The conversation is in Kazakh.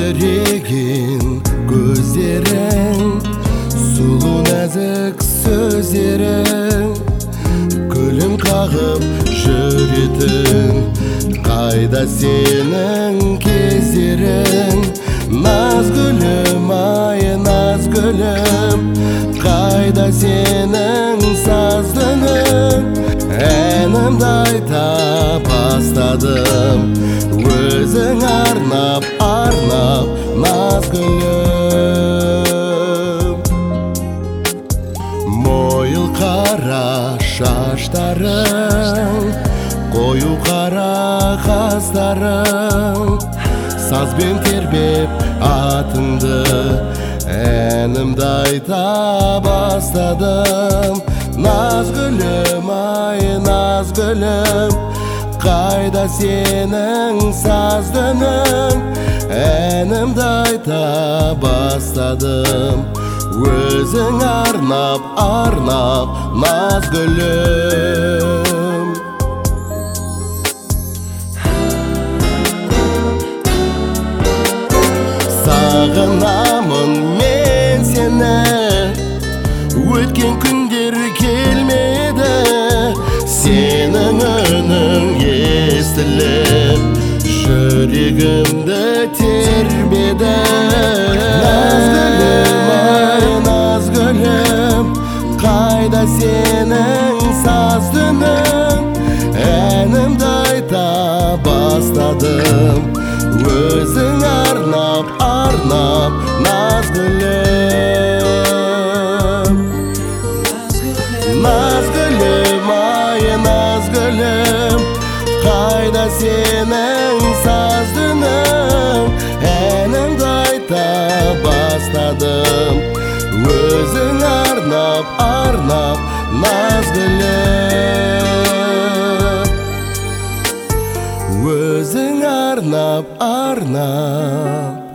Жүрегін көздерің, сұлу нәзік сөздерің, күлім қағып жүретін, қайда сенің кездерің? Наз гүлім, ай наз гүлім, қайда сенің саздының? Әнімді айта бастадым, өзің арнап, арнап, наз гүлім. Мойыл қара шаштарың, қою қара қастарың, сазбен тербеп атыңды, әнімді айта бастадым. Наз гүлім, ай наз гүлім, қайда сенің саздының? Әнімді айта бастадым, өзің арнап, арнап, наз гүлім. Сағынамын мен сені, өткен күндер келмеді, сенің үнің естіліп, жүрегімді тербеді. Наз гүлім, ай наз гүлім, қайда сенің саздының? Әнімді айта бастадым, өзің арнап, арнап, наз гүлім. Наз гүлім, ай наз гүлім, қайда сенің саздының? Әнімді айта бастадым, өзің арнап, арнап, наз гүлім. Өзің арнап, арнап,